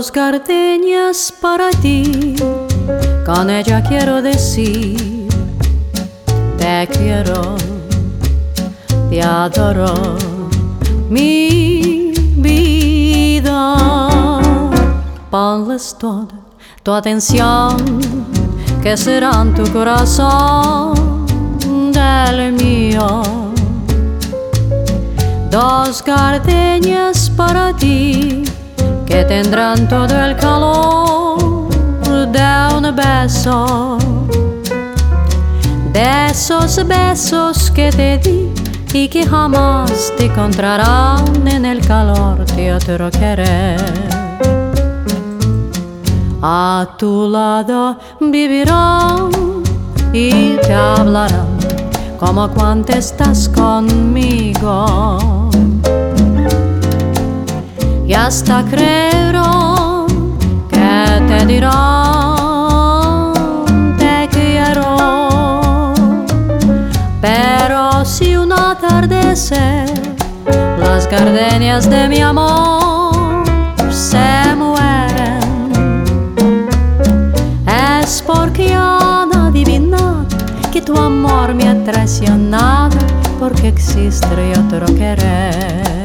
Dos gardenias para ti, con ella quiero decir: te quiero, te adoro, mi vida. Ponles toda tu atención, que serán tu corazón del mío. Dos gardenias para ti, que tendrán todo el calor de un beso, de esos besos que te di y que jamás te encontrarán en el calor de otro querer. A tu lado vivirán y te hablarán como cuando estás conmigo, y hasta creerán que te dirán te quiero. Pero si un atardecer las gardenias de mi amor se mueren, es porque han adivinado que tu amor me ha traicionado, porque existe otro querer.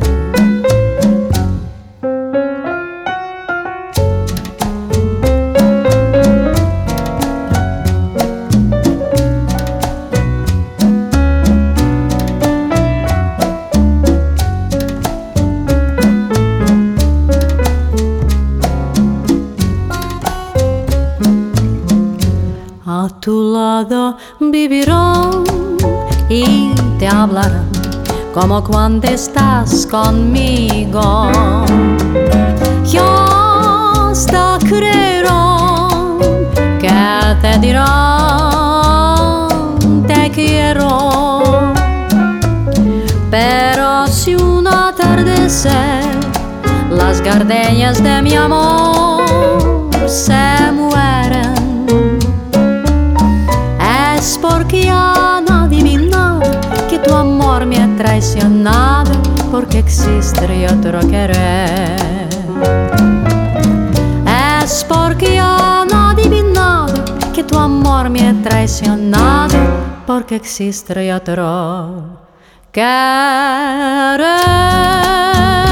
A tu lado vivirán y te hablarán como cuando estás conmigo, y hasta creerán que te dirán te quiero. Pero si un atardecer las gardenias de mi amor se mueren, es porque han adivinado que tu amor me ha traicionado, porque existe otro querer. Es porque han adivinado que tu amor me ha traicionado, porque existe otro querer.